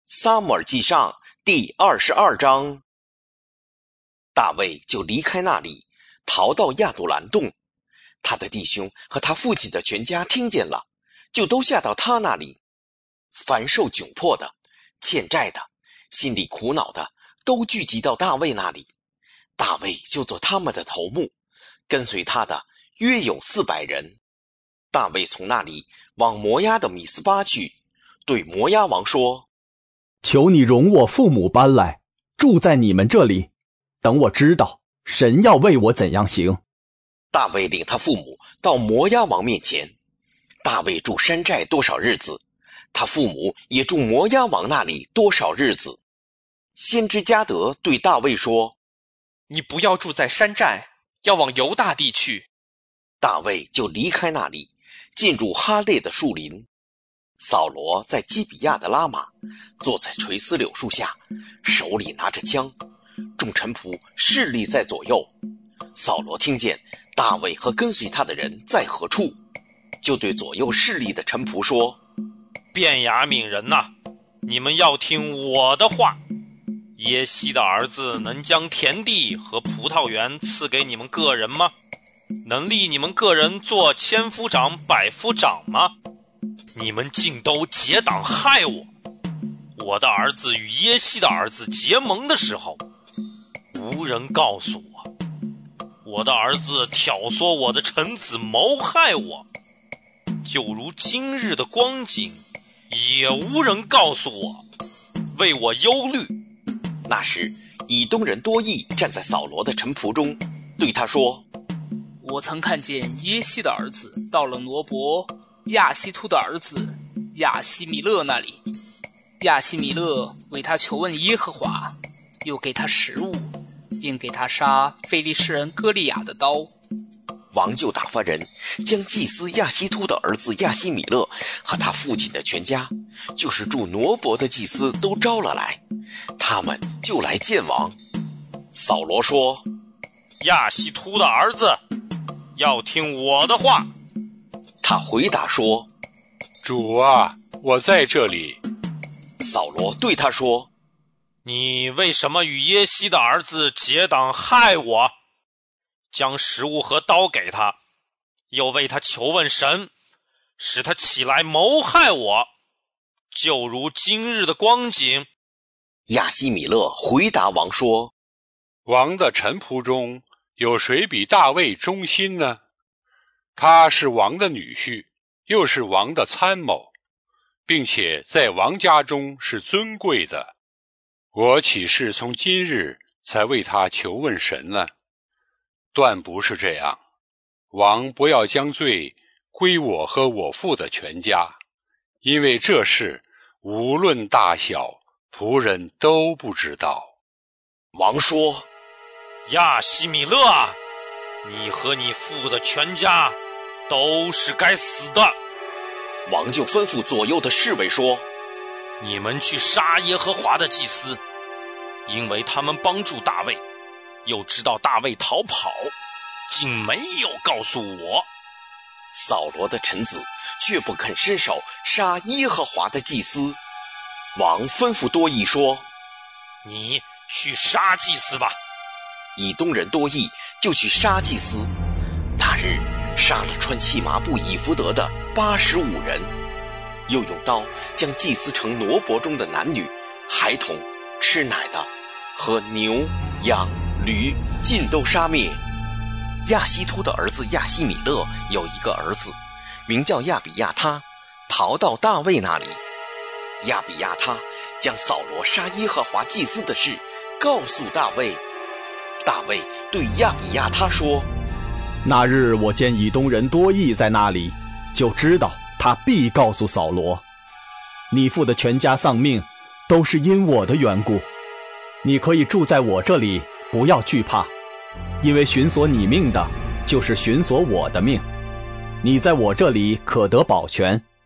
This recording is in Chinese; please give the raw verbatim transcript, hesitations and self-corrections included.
撒母耳记上第二十二章。大卫就离开那里，逃到亚杜兰洞。他的弟兄和他父亲的全家听见了，就都下到他那里。凡受窘迫的、欠债的、心里苦恼的，都聚集到大卫那里。大卫就做他们的头目，跟随他的约有四百人。大卫从那里往摩押的米斯巴去，对摩押王说： 求你容我父母搬来，住在你们这里，等我知道神要为我怎样行。 大卫领他父母到摩押王面前。大卫住山寨多少日子，他父母也住摩押王那里多少日子。先知加得对大卫说： 你不要住在山寨，要往犹大地去。 大卫就离开那里，进入哈列的树林。扫罗在基比亚的拉玛，坐在垂丝柳树下，手里拿着枪，众臣仆侍立在左右。扫罗听见大卫和跟随他的人在何处，就对左右侍立的臣仆说： 便雅悯人哪，你们要听我的话。耶西的儿子能将田地和葡萄园赐给你们个人吗？能立你们个人做千夫长、百夫长吗？你们竟都结党害我。我的儿子与耶西的儿子结盟的时候，无人告诉我。我的儿子挑唆我的臣子谋害我，就如今日的光景，也无人告诉我，为我忧虑。 那时以东人多益站在扫罗的臣仆中，对他说： 我曾看见耶西的儿子到了挪伯亚希突的儿子亚希米勒那里，亚希米勒为他求问耶和华，又给他食物，并给他杀非利士人歌利亚的刀。 王就打发人将祭司亚希突的儿子亚希米勒和他父亲的全家，就是住挪伯的祭司都招了来，他们就来见王。扫罗说： 亚希突的儿子，要听我的话。 他回答说： 主啊，我在这里。 扫罗对他说： 你为什么与耶西的儿子结党害我？将食物和刀给他，又为他求问神，使他起来谋害我，就如今日的光景。 亚希米勒回答王说： 王的臣仆中有谁比大卫忠心呢？他是王的女婿，又是王的参谋，并且在王家中是尊贵的。我岂是从今日才为他求问神呢？断不是这样。王不要将罪归我和我父的全家，因为这事无论大小，仆人都不知道。 王说： 亚希米勒啊，你和你父的全家都是该死的。 王就吩咐左右的侍卫说： 你们去杀耶和华的祭司，因为他们帮助大卫，又知道大卫逃跑，竟没有告诉我。 扫罗的臣子却不肯伸手杀耶和华的祭司。王吩咐多益说： 你去杀祭司吧。 以东人多益就去杀祭司，那日杀了穿细麻布以弗得的八十五人，又用刀将祭司城挪伯中的男女、孩童、吃奶的和牛、羊、驴尽都杀灭。亚希突的儿子亚希米勒有一个儿子，名叫亚比亚他，逃到大卫那里。亚比亚他将扫罗杀耶和华祭司的事告诉大卫。大卫对亚比亚他说： 那日我见以东人多益在那里，就知道他必告诉扫罗，你父的全家丧命都是因我的缘故。你可以住在我这里，不要惧怕，因为寻索你命的就是寻索我的命。你在我这里可得保全，